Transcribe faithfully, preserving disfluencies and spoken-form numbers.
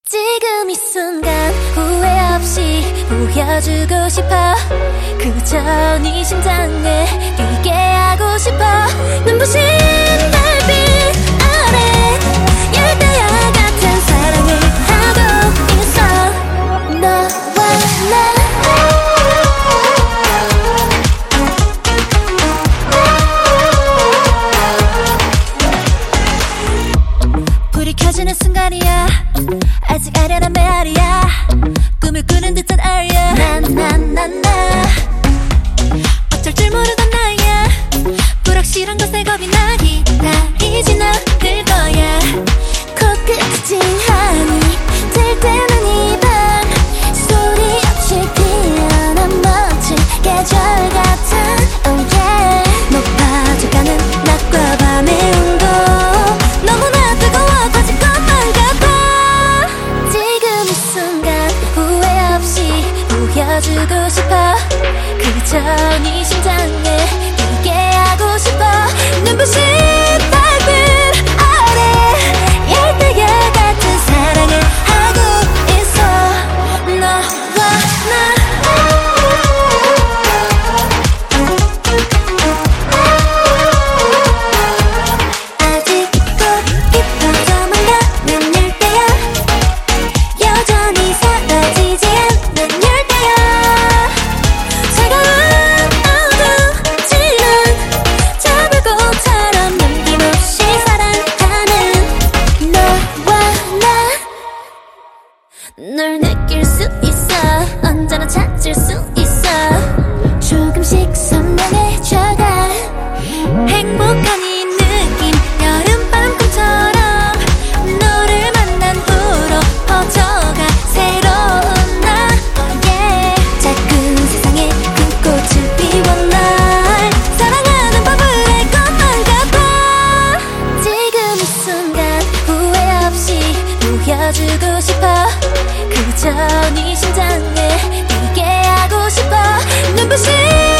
지금 이 순간 후회 없이 보여주고 싶어. 그저 네 심장에 뛰게 하고 싶어. 눈부신 달빛 아래 열대야 같은 사랑을 하고 있어. 너와 나 불이 켜지는 순간이야. 아직 아련한 메아리야. 꿈을 꾸는 듯한 아리야. 나나나나 어쩔 줄 모르던 나야. 불확실한 것에 겁이 나기 나이진 않을 거야. 코끝이 찡하니 들 때는 이 밤 소리 없이 피어난 멋진 계절 같은 oh yeah. 높아져가는 낮과 밤의 온도 너무나 뜨거워 거진 것만 같아. 지금 이 순간 후회 없이 보여주고 싶어. 그저 네 심장에 뛰게 하고 싶어. 눈부신 달빛 아래 열대야 같은 사랑을 하고 있어. 너와 나 아직 잊고 깊어져만 가는 열대야. 여전히 사라지지 않는 열대야. 차가운 어두지만 저불꽃처럼 남김없이 사랑하는 너와 나. 널 느낄 수 있어. 언제나 찾을 수 있어. 조금씩 선명해져가. 행복한 이 느낌 여름밤 꿈처럼 너를 만난 후로 퍼져가 새로운 나 oh yeah. 작은 세상에 큰 꽃을 피워 날 사랑하는 법을 알 것만 같아. 지금 이 순간 후회 없이 보여주고 싶어. 그저 네 심장에 뛰게 하고 싶어. 눈부신